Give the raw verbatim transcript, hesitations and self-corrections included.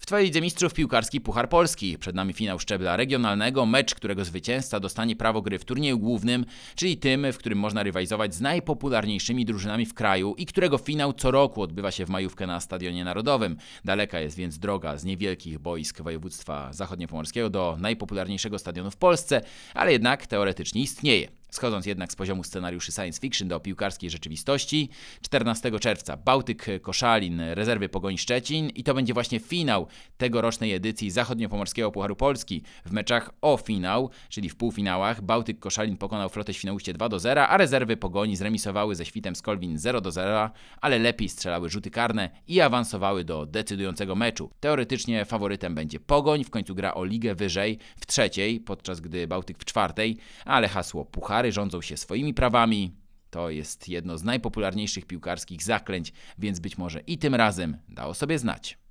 W Twojej Lidze Mistrzów piłkarski Puchar Polski. Przed nami finał szczebla regionalnego, mecz, którego zwycięzca dostanie prawo gry w turnieju głównym, czyli tym, w którym można rywalizować z najpopularniejszymi drużynami w kraju i którego finał co roku odbywa się w majówkę na Stadionie Narodowym. Daleka jest więc droga z niewielkich boisk województwa zachodniopomorskiego do najpopularniejszego stadionu w Polsce, ale jednak teoretycznie istnieje. Schodząc jednak z poziomu scenariuszy science fiction do piłkarskiej rzeczywistości, czternastego czerwca Bałtyk Koszalin, rezerwy Pogoni Szczecin i to będzie właśnie finał tegorocznej edycji zachodniopomorskiego Pucharu Polski. W meczach o finał, czyli w półfinałach, Bałtyk Koszalin pokonał Flotę Świnoujście dwa do zera, a rezerwy Pogoni zremisowały ze Świtem Skolwin zero do zera, ale lepiej strzelały rzuty karne i awansowały do decydującego meczu. Teoretycznie faworytem będzie Pogoń, w końcu gra o ligę wyżej, w trzeciej, podczas gdy Bałtyk w czwartej, ale hasło Puchar rządzą się swoimi prawami. To jest jedno z najpopularniejszych piłkarskich zaklęć, więc być może i tym razem dało sobie znać.